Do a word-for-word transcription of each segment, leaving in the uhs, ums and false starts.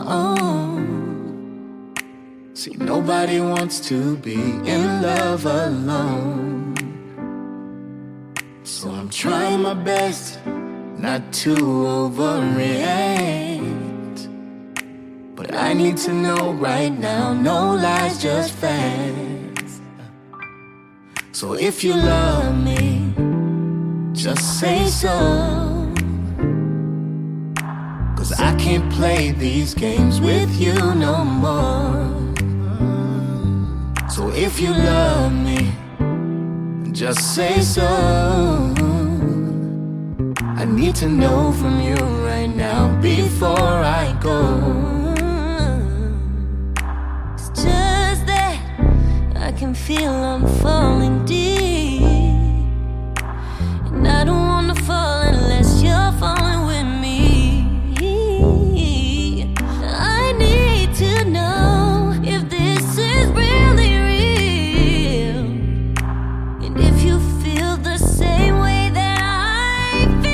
my own. See, nobody wants to be in love alone. So I'm trying my best not to overreact, but I need to know right now, no lies, just facts. So if you love me, just say so, 'cause I can't play these games with you no more. So if you love me, just say so. I need to know from you right now before I go. It's just that I can feel I'm falling deep, and I don't wanna fall unless you're falling with me. I need to know if this is really real, and if you feel the same way that I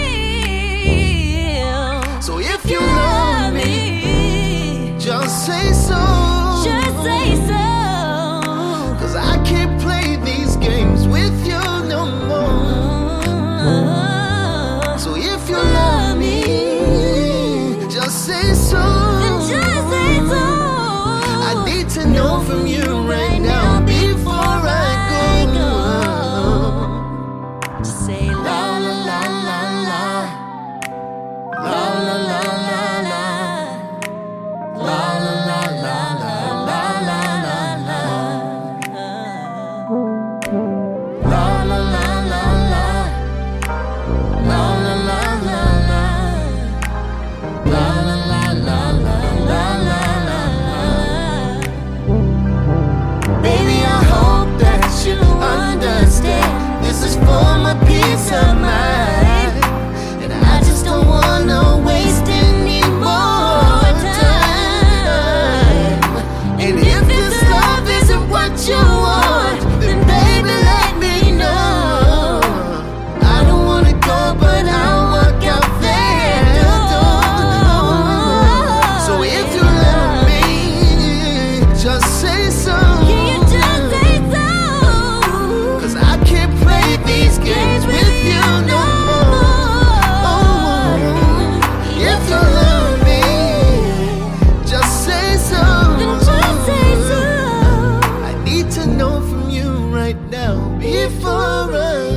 feel. So if you love me, just say so. Just say so. 'Cause I can't play these games with you no more. So if you love me, just say so. Just say so. I need to know from you right now before I go. Say la la la la la, La la la la la, la la la la la, la la la la, la la la la la, la la la la la, la la la la la, la la la la. Baby, I hope that you understand. This is for my peace of mind, and I just don't wanna waste any more time. And if this love isn't what you want, then baby, let me know. I don't wanna go, but I'll walk out that door. So if you love me, just say so. can you just say so? 'Cause I can't play these games with you no more. Oh, if you love me, just say so. Just say so. I need to know from you right now before I